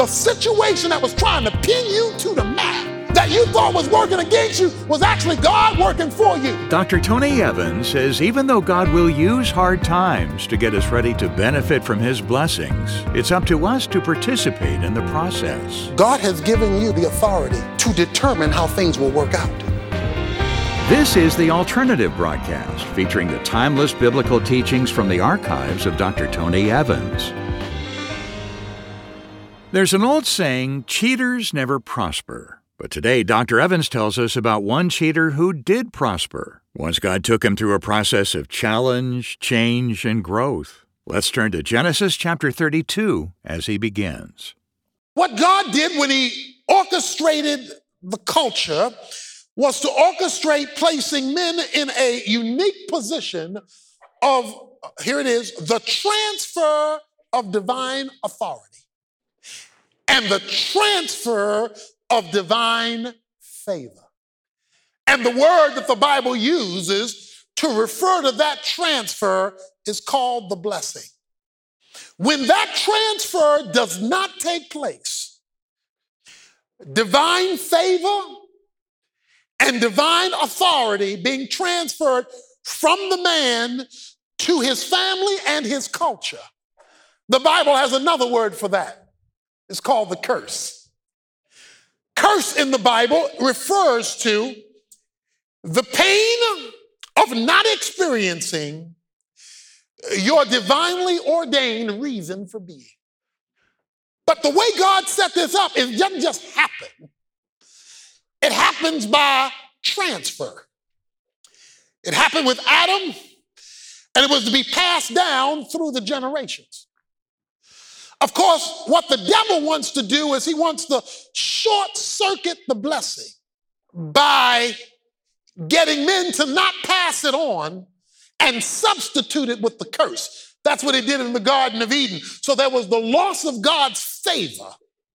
the situation that was trying to pin you to the mat, that you thought was working against you, was actually God working for you. Dr. Tony Evans says even though God will use hard times to get us ready to benefit from His blessings, it's up to us to participate in the process. God has given you the authority to determine how things will work out. This is The Alternative Broadcast, featuring the timeless biblical teachings from the archives of Dr. Tony Evans. There's an old saying, cheaters never prosper. But today, Dr. Evans tells us about one cheater who did prosper once God took him through a process of challenge, change, and growth. Let's turn to Genesis chapter 32 as he begins. What God did when He orchestrated the culture was to orchestrate placing men in a unique position of, here it is, the transfer of divine authority and the transfer of divine favor. And the word that the Bible uses to refer to that transfer is called the blessing. When that transfer does not take place, divine favor and divine authority being transferred from the man to his family and his culture. The Bible has another word for that. It's called the curse. Curse in the Bible refers to the pain of not experiencing your divinely ordained reason for being. But the way God set this up, it doesn't just happen. It happens by transfer. It happened with Adam, and it was to be passed down through the generations. Of course, what the devil wants to do is he wants to short circuit the blessing by getting men to not pass it on and substitute it with the curse. That's what he did in the Garden of Eden. So there was the loss of God's favor.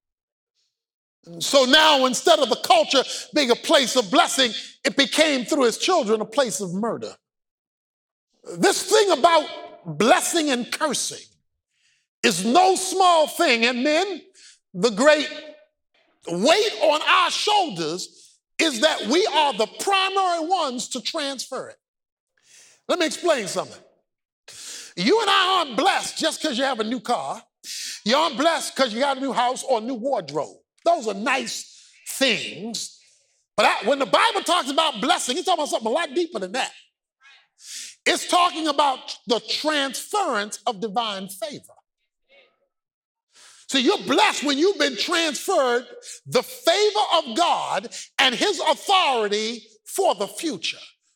So now, instead of the culture being a place of blessing, it became, through his children, a place of murder. This thing about blessing and cursing is no small thing. And men, the great weight on our shoulders is that we are the primary ones to transfer it. Let me explain something. You and I aren't blessed just because you have a new car. You aren't blessed because you got a new house or a new wardrobe. Those are nice things. But when the Bible talks about blessing, it's talking about something a lot deeper than that. It's talking about the transference of divine favor. So you're blessed when you've been transferred the favor of God and His authority for the future.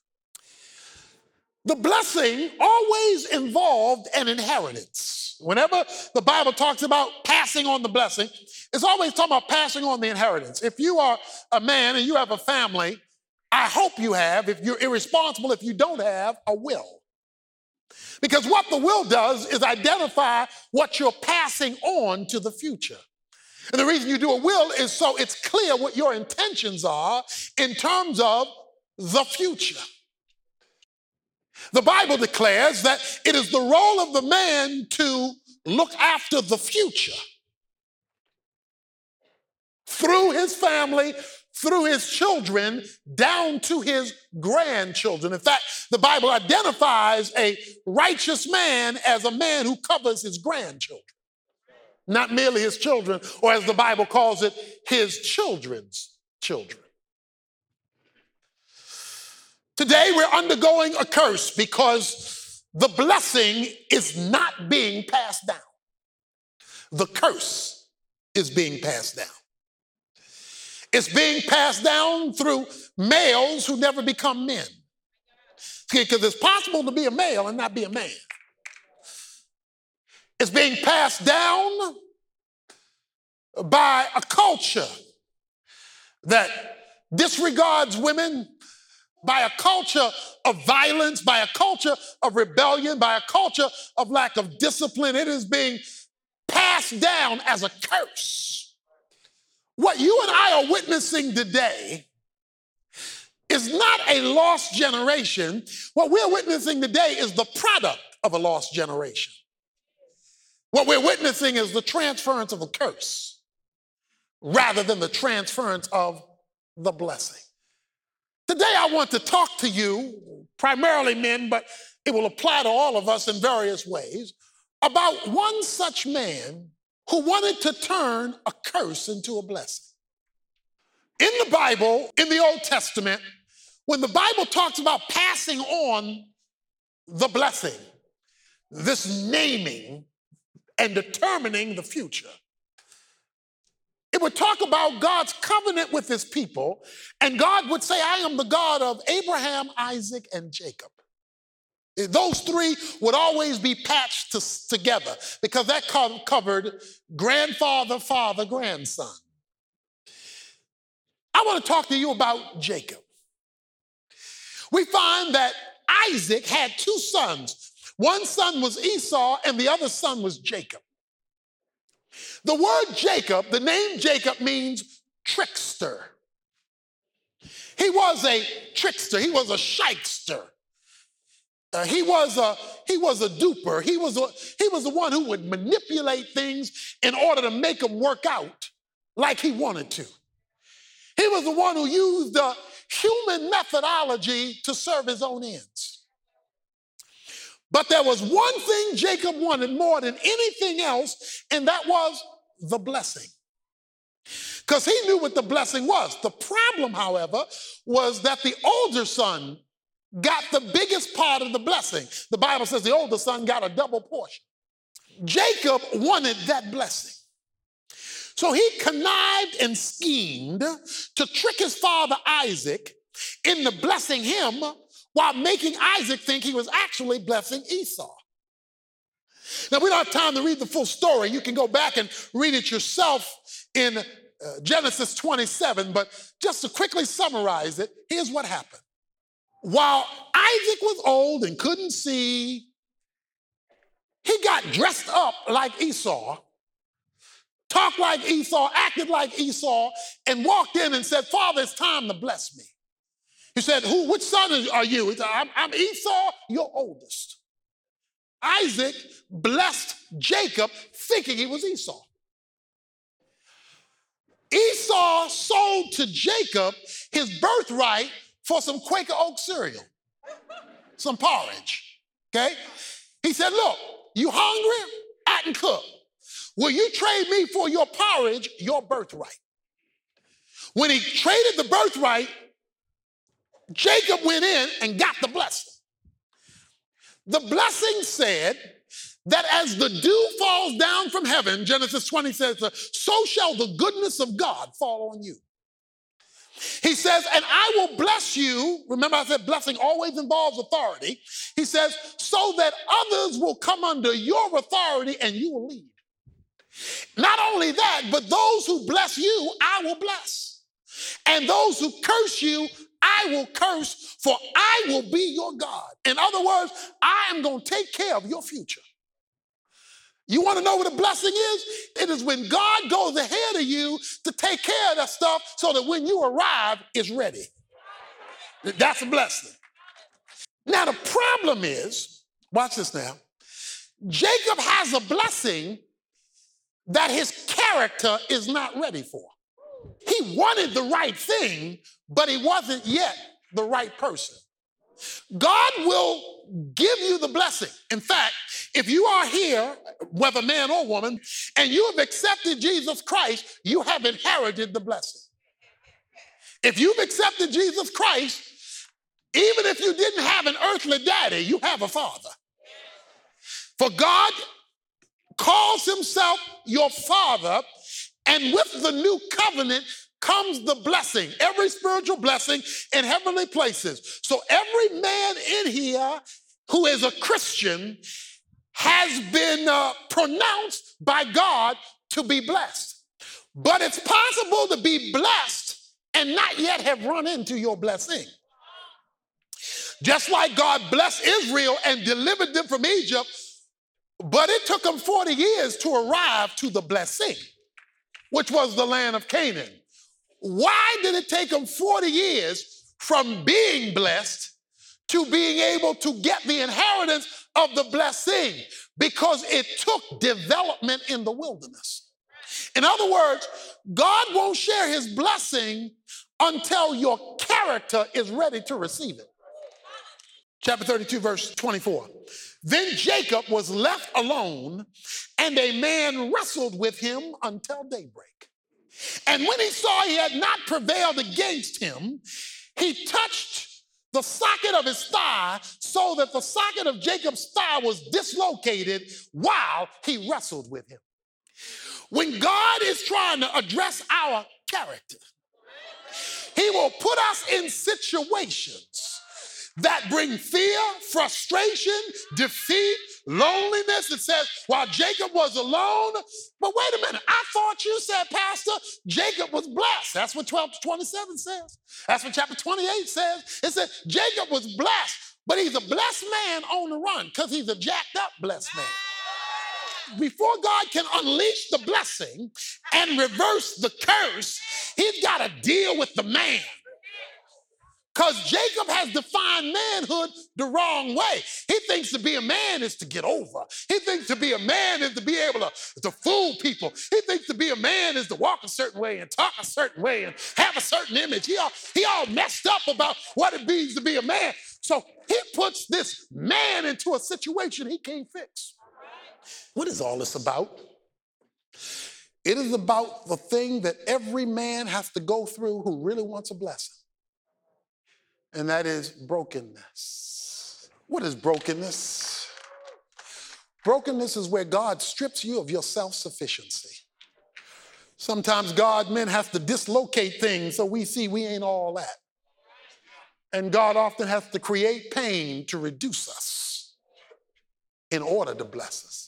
The blessing always involved an inheritance. Whenever the Bible talks about passing on the blessing, it's always talking about passing on the inheritance. If you are a man and you have a family, I hope you have, if you're irresponsible, if you don't have, a will. Because what the will does is identify what you're passing on to the future. And the reason you do a will is so it's clear what your intentions are in terms of the future. The Bible declares that it is the role of the man to look after the future through his family, through his children, down to his grandchildren. In fact, the Bible identifies a righteous man as a man who covers his grandchildren, not merely his children, or as the Bible calls it, his children's children. Today, we're undergoing a curse because the blessing is not being passed down. The curse is being passed down. It's being passed down through males who never become men. Because it's possible to be a male and not be a man. It's being passed down by a culture that disregards women, by a culture of violence, by a culture of rebellion, by a culture of lack of discipline. It is being passed down as a curse. What you and I are witnessing today is not a lost generation. What we're witnessing today is the product of a lost generation. What we're witnessing is the transference of a curse. rather than the transference of the blessing. Today I want to talk to you, primarily men, but it will apply to all of us in various ways, about one such man who wanted to turn a curse into a blessing. In the Bible, in the Old Testament, when the Bible talks about passing on the blessing, this naming and determining the future, it would talk about God's covenant with his people, and God would say, I am the God of Abraham, Isaac, and Jacob. Those three would always be patched together because that covered grandfather, father, grandson. I want to talk to you about Jacob. We find that Isaac had two sons. One son was Esau and the other son was Jacob. The word Jacob, the name Jacob, means trickster. He was a trickster. He was a shyster. He was a duper. He was the one who would manipulate things in order to make them work out like he wanted to. He was the one who used the human methodology to serve his own ends. But there was one thing Jacob wanted more than anything else, and that was the blessing. Because he knew what the blessing was. The problem, however, was that the older son got the biggest part of the blessing. The Bible says the older son got a double portion. Jacob wanted that blessing. So he connived and schemed to trick his father Isaac into blessing him while making Isaac think he was actually blessing Esau. Now, we don't have time to read the full story. You can go back and read it yourself in Genesis 27, but just to quickly summarize it, here's what happened. While Isaac was old and couldn't see, he got dressed up like Esau, talked like Esau, acted like Esau, and walked in and said, Father, it's time to bless me. He said, which son are you? He said, I'm Esau, your oldest. Isaac blessed Jacob thinking he was Esau. Esau sold to Jacob his birthright for some Quaker Oat cereal, some porridge, okay? He said, look, you hungry? I can cook. Will you trade me for your porridge, your birthright? When he traded the birthright, Jacob went in and got the blessing. The blessing said that as the dew falls down from heaven, Genesis 20 says, so shall the goodness of God fall on you. He says, and I will bless you. Remember I said blessing always involves authority. He says, so that others will come under your authority and you will lead. Not only that, but those who bless you, I will bless. And those who curse you, I will curse, for I will be your God. In other words, I am going to take care of your future. You want to know what a blessing is? It is when God goes ahead of you to take care of that stuff so that when you arrive, it's ready. That's a blessing. Now, the problem is, watch this now, Jacob has a blessing that his character is not ready for. He wanted the right thing, but he wasn't yet the right person. God will give you the blessing. In fact, if you are here, whether man or woman, and you have accepted Jesus Christ, you have inherited the blessing. If you've accepted Jesus Christ, even if you didn't have an earthly daddy, you have a father. For God calls himself your father, and with the new covenant comes the blessing, every spiritual blessing in heavenly places. So every man in here who is a Christian has been pronounced by God to be blessed. But it's possible to be blessed and not yet have run into your blessing. Just like God blessed Israel and delivered them from Egypt, but it took them 40 years to arrive to the blessing, which was the land of Canaan. Why did it take them 40 years from being blessed to being able to get the inheritance of the blessing? Because it took development in the wilderness. In other words, God won't share his blessing until your character is ready to receive it. Chapter 32, verse 24. Then Jacob was left alone, and a man wrestled with him until daybreak. And when he saw he had not prevailed against him, he touched the socket of his thigh so that the socket of Jacob's thigh was dislocated while he wrestled with him. When God is trying to address our character, he will put us in situations that bring fear, frustration, defeat, loneliness. It says, while Jacob was alone, but wait a minute, I thought you said, Pastor, Jacob was blessed. That's what 12-27 says. That's what chapter 28 says. It says Jacob was blessed, but he's a blessed man on the run because he's a jacked up blessed man. Before God can unleash the blessing and reverse the curse, he's got to deal with the man. Because Jacob has defined manhood the wrong way. He thinks to be a man is to get over. He thinks to be a man is to be able to fool people. He thinks to be a man is to walk a certain way and talk a certain way and have a certain image. He all messed up about what it means to be a man. So he puts this man into a situation he can't fix. What is all this about? It is about the thing that every man has to go through who really wants a blessing. And that is brokenness. What is brokenness? Brokenness is where God strips you of your self-sufficiency. Sometimes men have to dislocate things so we see we ain't all that. And God often has to create pain to reduce us in order to bless us.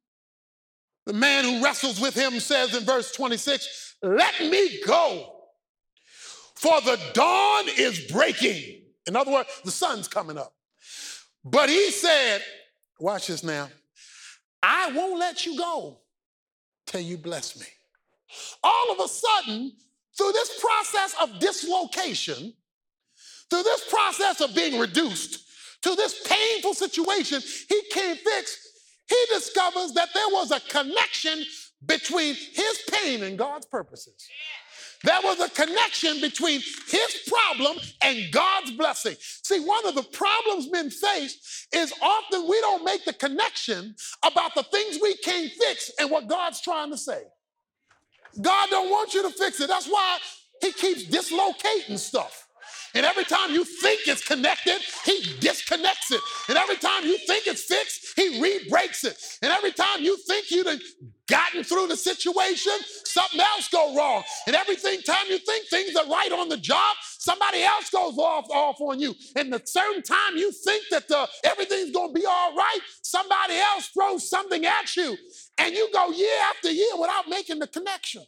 The man who wrestles with him says in verse 26, "Let me go, for the dawn is breaking." In other words, the sun's coming up. But he said, watch this now, "I won't let you go till you bless me." All of a sudden, through this process of dislocation, through this process of being reduced to this painful situation he can't fix, he discovers that there was a connection between his pain and God's purposes. There was a connection between his problem and God's blessing. See, one of the problems men face is often we don't make the connection about the things we can't fix and what God's trying to say. God don't want you to fix it. That's why he keeps dislocating stuff. And every time you think it's connected, he disconnects it. And every time you think it's fixed, he re-breaks it. And every time you think you've gotten through the situation, something else goes wrong. And every time you think things are right on the job, somebody else goes off on you. And the certain time you think that everything's going to be all right, somebody else throws something at you. And you go year after year without making the connection.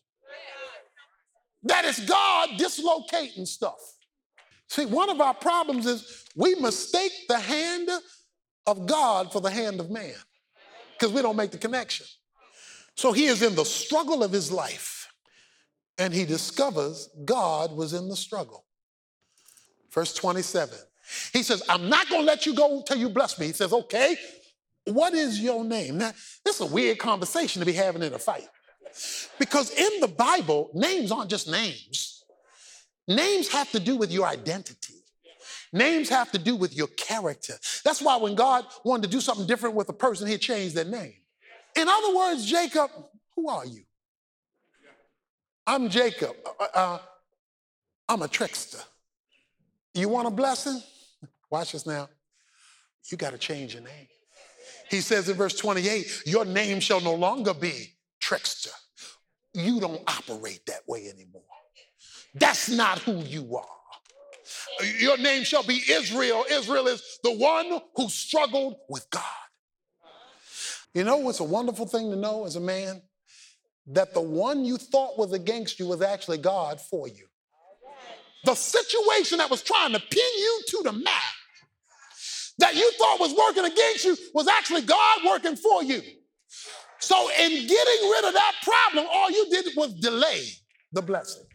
That is God dislocating stuff. See, one of our problems is we mistake the hand of God for the hand of man because we don't make the connection. So he is in the struggle of his life, and he discovers God was in the struggle. Verse 27, he says, "I'm not going to let you go until you bless me." He says, "Okay, what is your name?" Now, this is a weird conversation to be having in a fight because in the Bible, names aren't just names. Names have to do with your identity. Names have to do with your character. That's why when God wanted to do something different with a person, he changed their name. In other words, Jacob, who are you? I'm Jacob. I'm a trickster. You want a blessing? Watch this now. You got to change your name. He says in verse 28, "Your name shall no longer be trickster." You don't operate that way anymore. That's not who you are. Your name shall be Israel. Israel is the one who struggled with God. You know what's a wonderful thing to know as a man? That the one you thought was against you was actually God for you. The situation that was trying to pin you to the mat, that you thought was working against you, was actually God working for you. So in getting rid of that problem, all you did was delay the blessing.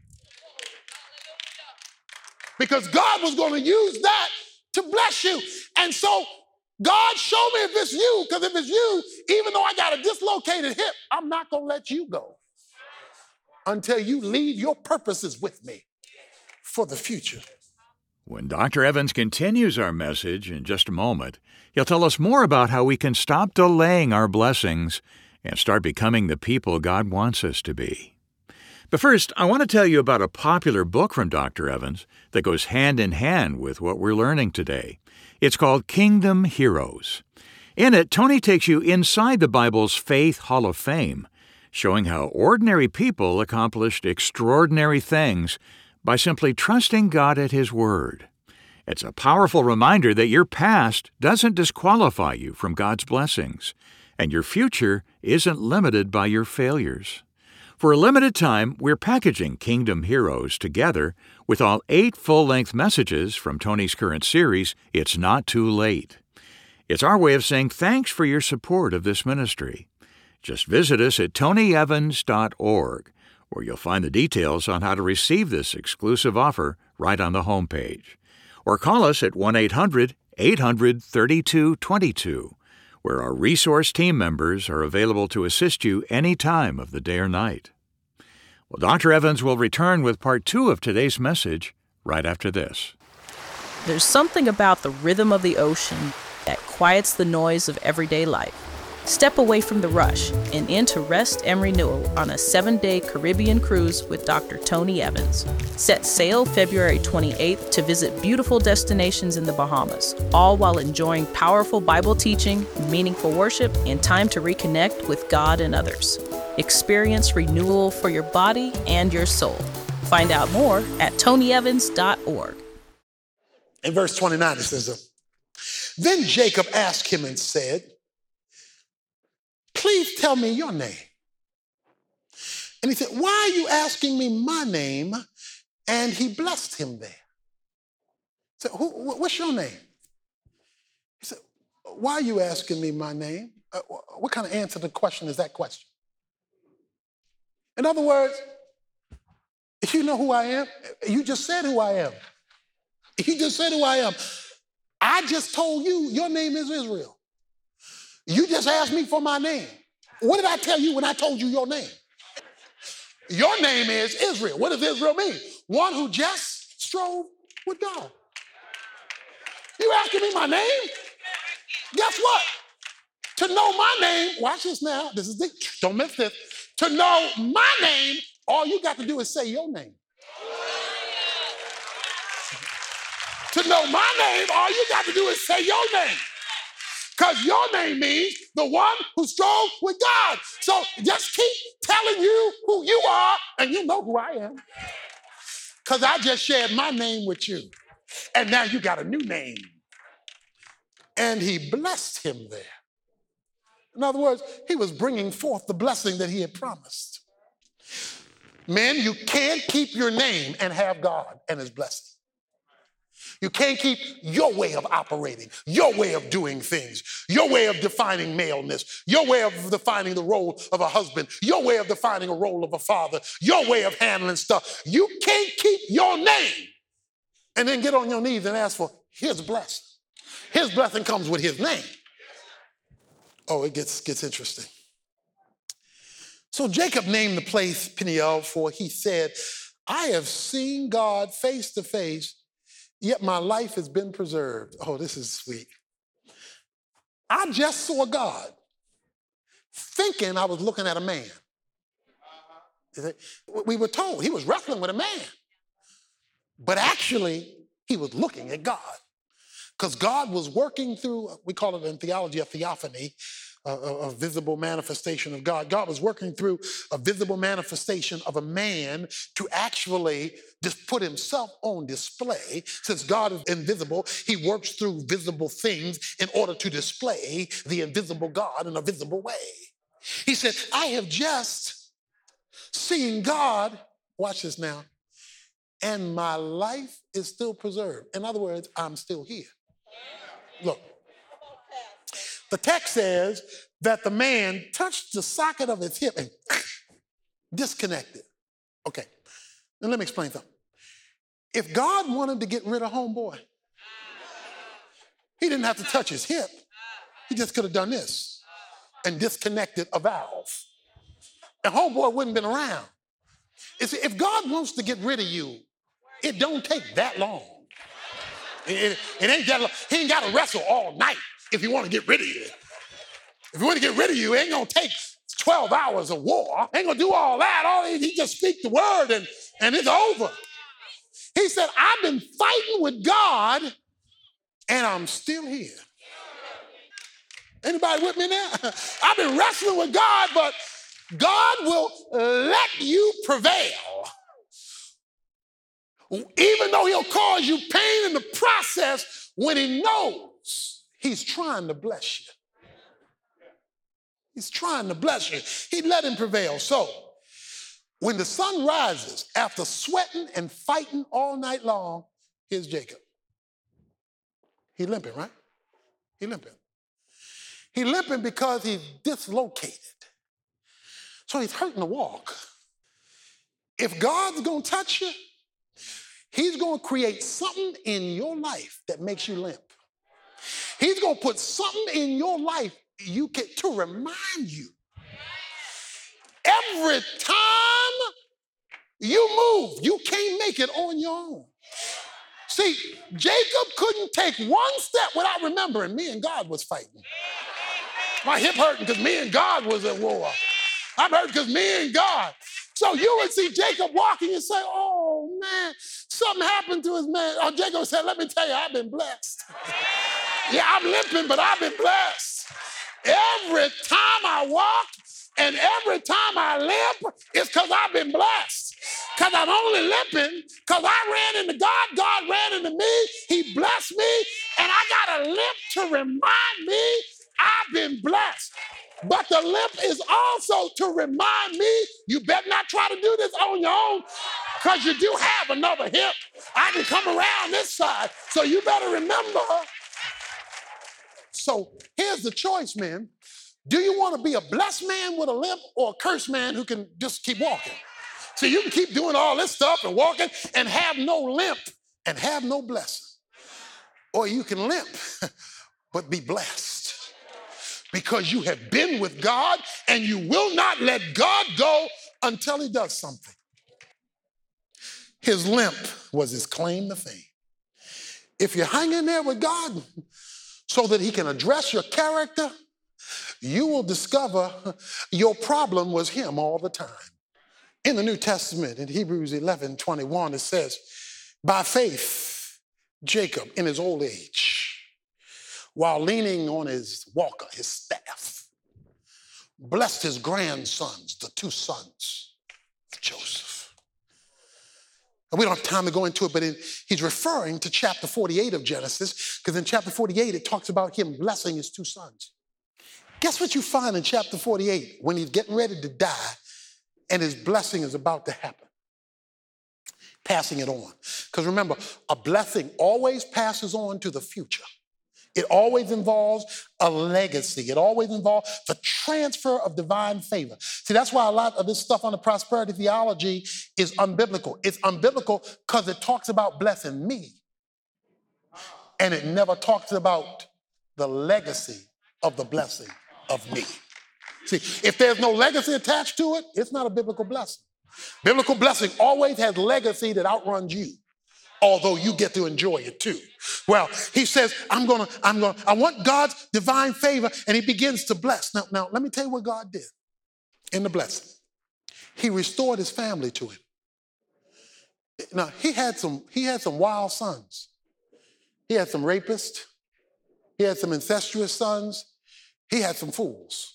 Because God was going to use that to bless you. And so God, show me if it's you, because if it's you, even though I got a dislocated hip, I'm not going to let you go until you leave your purposes with me for the future. When Dr. Evans continues our message in just a moment, he'll tell us more about how we can stop delaying our blessings and start becoming the people God wants us to be. But first, I want to tell you about a popular book from Dr. Evans that goes hand in hand with what we're learning today. It's called Kingdom Heroes. In it, Tony takes you inside the Bible's Faith Hall of Fame, showing how ordinary people accomplished extraordinary things by simply trusting God at His Word. It's a powerful reminder that your past doesn't disqualify you from God's blessings, and your future isn't limited by your failures. For a limited time, we're packaging Kingdom Heroes together with all 8 full-length messages from Tony's current series, It's Not Too Late. It's our way of saying thanks for your support of this ministry. Just visit us at tonyevans.org, where you'll find the details on how to receive this exclusive offer right on the homepage. Or call us at 1-800-800-3222, where our resource team members are available to assist you any time of the day or night. Well, Dr. Evans will return with part 2 of today's message right after this. There's something about the rhythm of the ocean that quiets the noise of everyday life. Step away from the rush and into rest and renewal on a 7-day Caribbean cruise with Dr. Tony Evans. Set sail February 28th to visit beautiful destinations in the Bahamas, all while enjoying powerful Bible teaching, meaningful worship, and time to reconnect with God and others. Experience renewal for your body and your soul. Find out more at tonyevans.org. In verse 29, it says, Then Jacob asked him and said, Please tell me your name. And he said, Why are you asking me my name? And he blessed him there. He said, what's your name? He said, Why are you asking me my name? What kind of answer to the question is that question? In other words, if you know who I am, you just said who I am. You just said who I am. I just told you your name is Israel. You just asked me for my name. What did I tell you when I told you your name? Your name is Israel. What does Israel mean? One who just strove with God. You asking me my name? Guess what? To know my name, watch this now. This is the, don't miss this. To know my name, all you got to do is say your name. To know my name, all you got to do is say your name. Because your name means the one who strove with God. So just keep telling you who you are, and you know who I am. Because I just shared my name with you. And now you got a new name. And he blessed him there. In other words, he was bringing forth the blessing that he had promised. Men, you can't keep your name and have God and his blessing. You can't keep your way of operating, your way of doing things, your way of defining maleness, your way of defining the role of a husband, your way of defining a role of a father, your way of handling stuff. You can't keep your name and then get on your knees and ask for his blessing. His blessing comes with his name. Oh, it gets interesting. So Jacob named the place Peniel, for he said, I have seen God face to face, yet my life has been preserved. Oh, this is sweet. I just saw God thinking I was looking at a man. We were told he was wrestling with a man, but actually he was looking at God. Because God was working through, we call it in theology a theophany, a visible manifestation of God. God was working through a visible manifestation of a man to actually just put himself on display. Since God is invisible, he works through visible things in order to display the invisible God in a visible way. He said, I have just seen God, watch this now, and my life is still preserved. In other words, I'm still here. Look, the text says that the man touched the socket of his hip and disconnected. Okay, now let me explain something. If God wanted to get rid of homeboy, he didn't have to touch his hip. He just could have done this and disconnected a valve. And homeboy wouldn't have been around. If God wants to get rid of you, it don't take that long. It ain't that long. He ain't got to wrestle all night if he want to get rid of you. If he want to get rid of you, it ain't going to take 12 hours of war. Ain't going to do all that. He just speak the word and it's over. He said, I've been fighting with God and I'm still here. Anybody with me now? I've been wrestling with God, but God will let you prevail. Even though he'll cause you pain in the process when he knows he's trying to bless you. He's trying to bless you. He let him prevail. So when the sun rises, after sweating and fighting all night long, here's Jacob. He limping, right? He limping. He limping because he's dislocated. So he's hurting to walk. If God's going to touch you, he's going to create something in your life that makes you limp. He's going to put something in your life to remind you. Every time you move, you can't make it on your own. See, Jacob couldn't take one step without remembering me and God was fighting. My hip hurting because me and God was at war. I'm hurt because me and God. So you would see Jacob walking and say, oh man, something happened to his man. Oh, Jacob said, let me tell you, I've been blessed. Yeah, I'm limping, but I've been blessed. Every time I walk and every time I limp, it's because I've been blessed. Because I'm only limping because I ran into God, God ran into me, he blessed me, and I got a limp to remind me I've been blessed. But the limp is also to remind me you better not try to do this on your own because you do have another hip. I can come around this side, so you better remember. So here's the choice, man. Do you want to be a blessed man with a limp or a cursed man who can just keep walking? So you can keep doing all this stuff and walking and have no limp and have no blessing. Or you can limp but be blessed because you have been with God and you will not let God go until he does something. His limp was his claim to fame. If you're hanging there with God so that he can address your character, you will discover your problem was him all the time. In the New Testament, in Hebrews 11:21, it says, by faith, Jacob in his old age, while leaning on his walker, his staff, blessed his grandsons, the two sons of Joseph. And we don't have time to go into it, but he's referring to chapter 48 of Genesis, because in chapter 48, it talks about him blessing his two sons. Guess what you find in chapter 48 when he's getting ready to die and his blessing is about to happen? Passing it on. Because remember, a blessing always passes on to the future. It always involves a legacy. It always involves the transfer of divine favor. See, that's why a lot of this stuff on the prosperity theology is unbiblical. It's unbiblical because it talks about blessing me. And it never talks about the legacy of the blessing of me. See, if there's no legacy attached to it, it's not a biblical blessing. Biblical blessing always has legacy that outruns you, although you get to enjoy it too. Well, he says, I want God's divine favor, and he begins to bless. Now, let me tell you what God did in the blessing. He restored his family to him. Now, he had some wild sons. He had some rapists. He had some incestuous sons. He had some fools.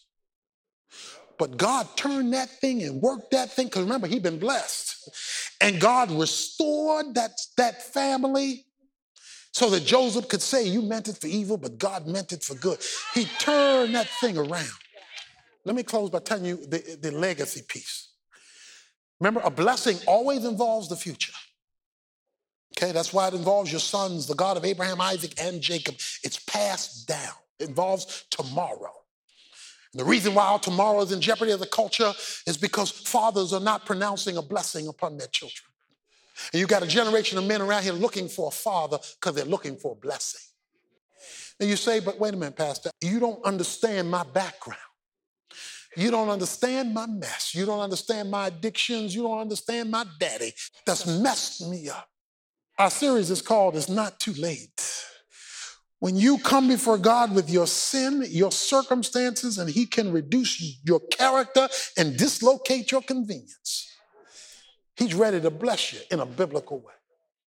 But God turned that thing and worked that thing, because remember, he'd been blessed. And God restored that family so that Joseph could say, you meant it for evil, but God meant it for good. He turned that thing around. Let me close by telling you the legacy piece. Remember, a blessing always involves the future. Okay, that's why it involves your sons, the God of Abraham, Isaac, and Jacob. It's passed down. It involves tomorrow. The reason why our tomorrow is in jeopardy as a culture is because fathers are not pronouncing a blessing upon their children. And you got a generation of men around here looking for a father because they're looking for a blessing. And you say, but wait a minute, Pastor, you don't understand my background. You don't understand my mess. You don't understand my addictions. You don't understand my daddy that's messed me up. Our series is called It's Not Too Late. When you come before God with your sin, your circumstances, and he can reduce your character and dislocate your convenience, he's ready to bless you in a biblical way.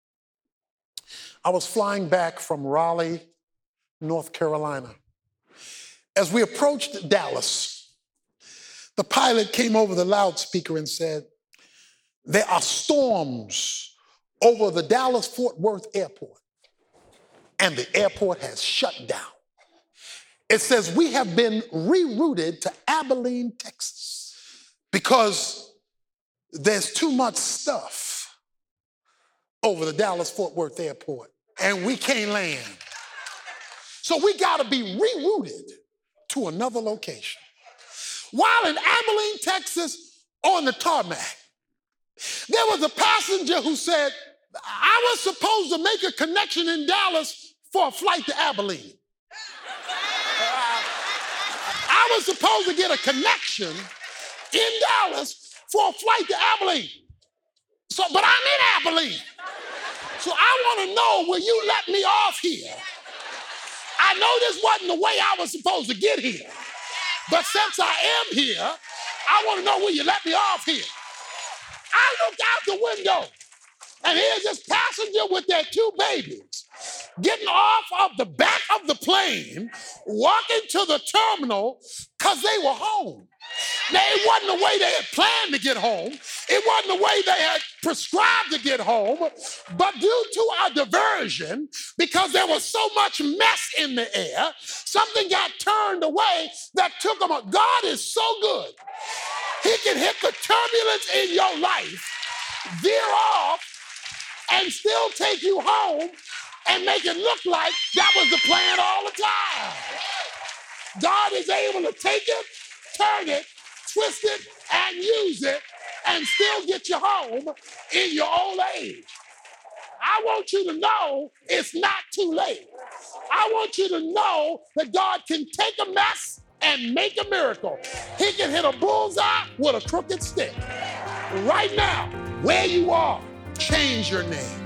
I was flying back from Raleigh, North Carolina. As we approached Dallas, the pilot came over the loudspeaker and said, there are storms over the Dallas-Fort Worth airport, and the airport has shut down. It says we have been rerouted to Abilene, Texas, because there's too much stuff over the Dallas-Fort Worth airport, and we can't land. So we got to be rerouted to another location. While in Abilene, Texas, on the tarmac, there was a passenger who said, I was supposed to make a connection in Dallas for a flight to Abilene. I was supposed to get a connection in Dallas for a flight to Abilene. But I'm in Abilene. So I want to know, will you let me off here? I know this wasn't the way I was supposed to get here. But since I am here, I want to know, will you let me off here? I looked out the window, and here's this passenger with their two babies getting off of the back of the plane, walking to the terminal because they were home. Now, it wasn't the way they had planned to get home. It wasn't the way they had prescribed to get home. But due to our diversion, because there was so much mess in the air, something got turned away that took them. God is so good. He can hit the turbulence in your life, veer off, and still take you home and make it look like that was the plan all the time. God is able to take it, turn it, twist it, and use it, and still get you home in your old age. I want you to know it's not too late. I want you to know that God can take a mess and make a miracle. He can hit a bullseye with a crooked stick. Right now, where you are, change your name.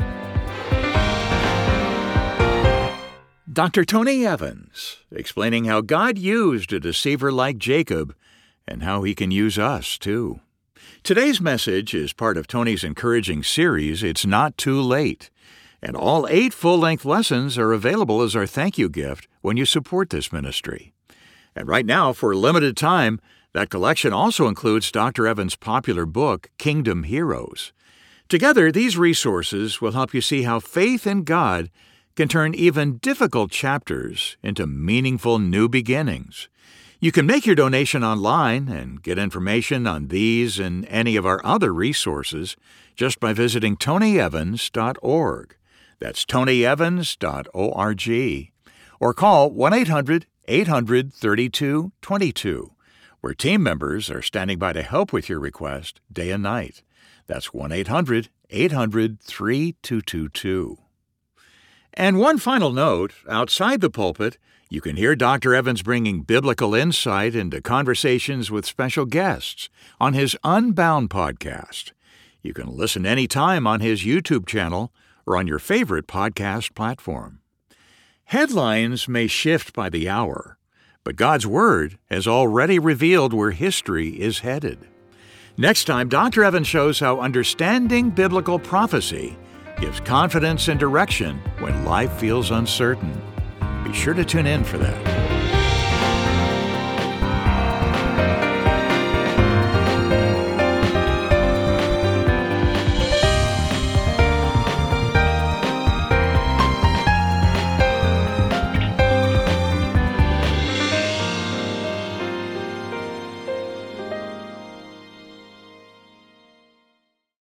Dr. Tony Evans, explaining how God used a deceiver like Jacob and how he can use us, too. Today's message is part of Tony's encouraging series, It's Not Too Late. And all 8 full-length lessons are available as our thank you gift when you support this ministry. And right now, for a limited time, that collection also includes Dr. Evans' popular book, Kingdom Heroes. Together, these resources will help you see how faith in God can turn even difficult chapters into meaningful new beginnings. You can make your donation online and get information on these and any of our other resources just by visiting tonyevans.org. That's tonyevans.org. Or call 1-800-800-3222, where team members are standing by to help with your request day and night. That's 1-800-800-3222. And one final note, outside the pulpit, you can hear Dr. Evans bringing biblical insight into conversations with special guests on his Unbound podcast. You can listen anytime on his YouTube channel or on your favorite podcast platform. Headlines may shift by the hour, but God's Word has already revealed where history is headed. Next time, Dr. Evans shows how understanding biblical prophecy gives confidence and direction when life feels uncertain. Be sure to tune in for that.